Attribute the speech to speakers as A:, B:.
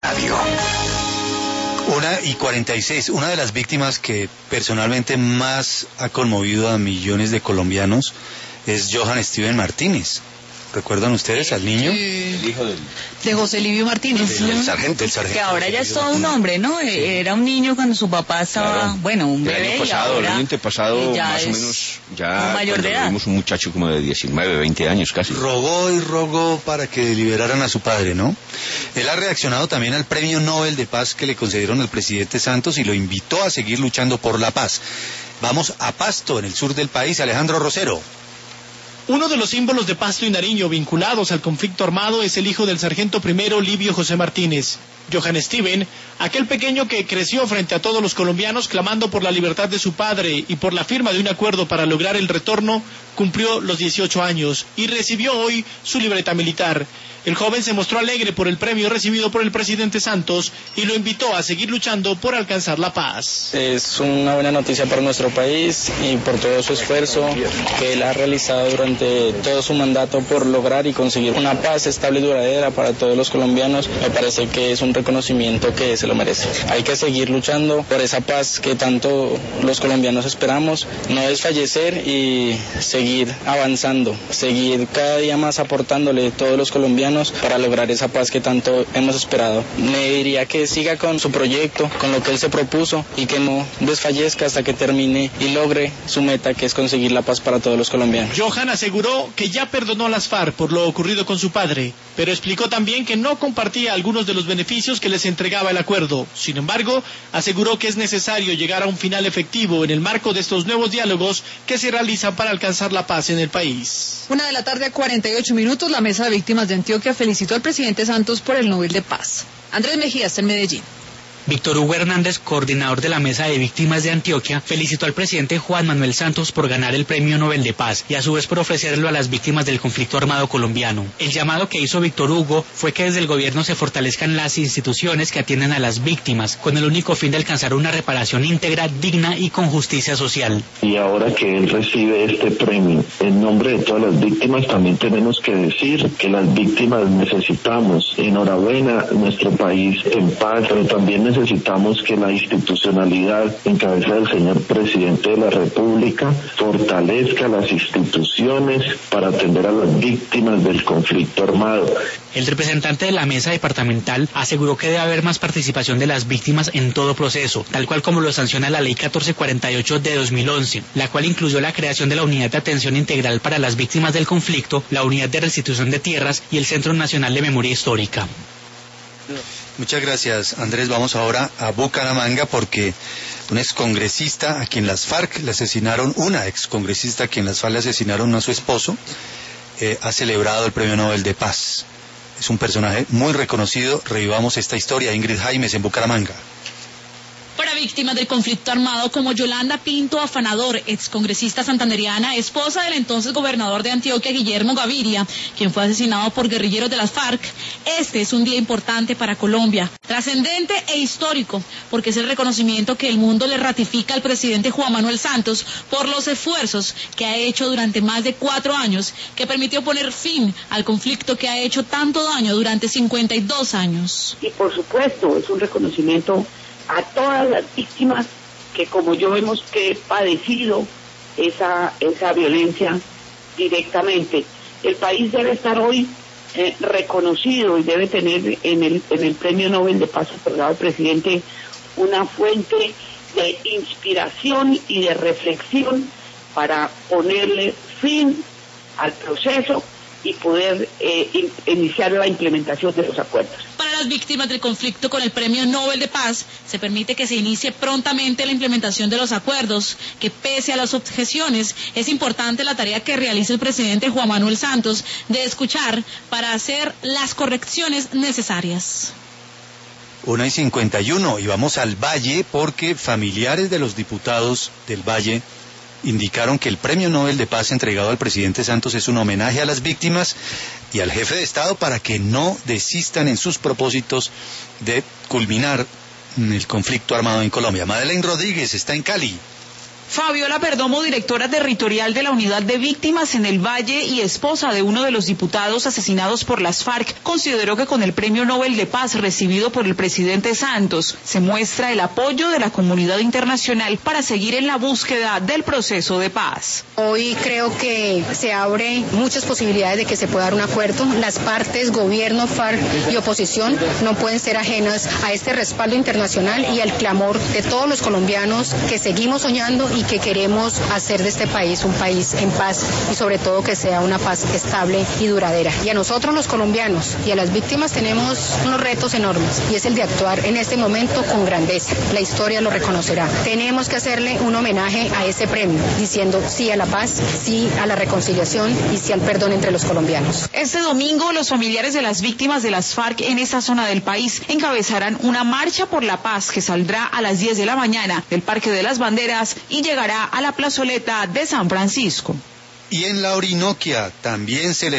A: Radio.
B: 1:46. Una de las víctimas que personalmente más ha conmovido a millones de colombianos es Johann Steven Martínez. ¿Recuerdan ustedes al niño?
C: El hijo
D: de José Livio Martínez.
B: Del sargento.
D: Que ahora ya es todo un hombre, ¿no? Sí. Era un niño cuando su papá estaba, un bebé.
C: El año antepasado, más o menos, ya
D: mayor de edad.
C: Tuvimos un muchacho como de 19, 20 años casi.
B: Rogó y rogó para que liberaran a su padre, ¿no? Él ha reaccionado también al Premio Nobel de Paz que le concedieron al presidente Santos y lo invitó a seguir luchando por la paz. Vamos a Pasto, en el sur del país. Alejandro Rosero.
E: Uno de los símbolos de Pasto y Nariño vinculados al conflicto armado es el hijo del sargento primero Livio José Martínez. Johann Steven, aquel pequeño que creció frente a todos los colombianos clamando por la libertad de su padre y por la firma de un acuerdo para lograr el retorno, cumplió los 18 años y recibió hoy su libreta militar. El joven se mostró alegre por el premio recibido por el presidente Santos y lo invitó a seguir luchando por alcanzar la paz.
F: Es una buena noticia para nuestro país y por todo su esfuerzo que él ha realizado durante todo su mandato por lograr y conseguir una paz estable y duradera para todos los colombianos. Me parece que es un reconocimiento que se lo merece. Hay que seguir luchando por esa paz que tanto los colombianos esperamos, no desfallecer y seguir avanzando, seguir cada día más aportándole todos los colombianos para lograr esa paz que tanto hemos esperado. Me diría que siga con su proyecto, con lo que él se propuso y que no desfallezca hasta que termine y logre su meta, que es conseguir la paz para todos los colombianos.
E: Johann aseguró que ya perdonó a las FARC por lo ocurrido con su padre, pero explicó también que no compartía algunos de los beneficios que les entregaba el acuerdo. Sin embargo, aseguró que es necesario llegar a un final efectivo en el marco de estos nuevos diálogos que se realizan para alcanzar la paz en el país.
D: 1:48 p.m, la Mesa de Víctimas de Antioquia felicitó al presidente Santos por el Nobel de Paz. Andrés Mejía está en Medellín.
G: Víctor Hugo Hernández, coordinador de la Mesa de Víctimas de Antioquia, felicitó al presidente Juan Manuel Santos por ganar el Premio Nobel de Paz y a su vez por ofrecerlo a las víctimas del conflicto armado colombiano. El llamado que hizo Víctor Hugo fue que desde el gobierno se fortalezcan las instituciones que atienden a las víctimas, con el único fin de alcanzar una reparación íntegra, digna y con justicia social.
H: Y ahora que él recibe este premio, en nombre de todas las víctimas también tenemos que decir que las víctimas necesitamos, enhorabuena, nuestro país en paz, pero también necesitamos que la institucionalidad en cabeza del señor presidente de la República fortalezca las instituciones para atender a las víctimas del conflicto armado.
G: El representante de la mesa departamental aseguró que debe haber más participación de las víctimas en todo proceso, tal cual como lo sanciona la Ley 1448 de 2011, la cual incluyó la creación de la Unidad de Atención Integral para las Víctimas del Conflicto, la Unidad de Restitución de Tierras y el Centro Nacional de Memoria Histórica.
B: Muchas gracias, Andrés. Vamos ahora a Bucaramanga porque una excongresista a quien las FARC le asesinaron a su esposo, ha celebrado el Premio Nobel de Paz. Es un personaje muy reconocido. Revivamos esta historia. Ingrid Jaimes en Bucaramanga.
I: Para víctimas del conflicto armado como Yolanda Pinto Afanador, excongresista santanderiana, esposa del entonces gobernador de Antioquia, Guillermo Gaviria, quien fue asesinado por guerrilleros de las FARC, este es un día importante para Colombia, trascendente e histórico, porque es el reconocimiento que el mundo le ratifica al presidente Juan Manuel Santos por los esfuerzos que ha hecho durante más de 4 años, que permitió poner fin al conflicto que ha hecho tanto daño durante 52 años.
J: Y por supuesto, es un reconocimiento a todas las víctimas que como yo hemos padecido esa violencia directamente. El país debe estar hoy reconocido y debe tener en el Premio Nobel de Paz otorgado al presidente una fuente de inspiración y de reflexión para ponerle fin al proceso y poder iniciar la implementación de los acuerdos.
I: Para las víctimas del conflicto con el Premio Nobel de Paz, se permite que se inicie prontamente la implementación de los acuerdos, que pese a las objeciones, es importante la tarea que realiza el presidente Juan Manuel Santos de escuchar para hacer las correcciones necesarias.
B: 1:51 y vamos al Valle porque familiares de los diputados del Valle indicaron que el Premio Nobel de Paz entregado al presidente Santos es un homenaje a las víctimas y al jefe de Estado para que no desistan en sus propósitos de culminar el conflicto armado en Colombia. Madeleine Rodríguez está en Cali.
A: Fabiola Perdomo, directora territorial de la Unidad de Víctimas en el Valle y esposa de uno de los diputados asesinados por las FARC, consideró que con el Premio Nobel de Paz recibido por el presidente Santos se muestra el apoyo de la comunidad internacional para seguir en la búsqueda del proceso de paz.
K: Hoy creo que se abre muchas posibilidades de que se pueda dar un acuerdo. Las partes, gobierno, FARC y oposición, no pueden ser ajenas a este respaldo internacional y al clamor de todos los colombianos que seguimos soñando y que queremos hacer de este país un país en paz y sobre todo que sea una paz estable y duradera. Y a nosotros los colombianos y a las víctimas tenemos unos retos enormes y es el de actuar en este momento con grandeza. La historia lo reconocerá. Tenemos que hacerle un homenaje a ese premio diciendo sí a la paz, sí a la reconciliación y sí al perdón entre los colombianos.
A: Este domingo los familiares de las víctimas de las FARC en esa zona del país encabezarán una marcha por la paz que saldrá a las 10 de la mañana del Parque de las Banderas y llegará a la plazoleta de San Francisco.
B: Y en la Orinoquia también se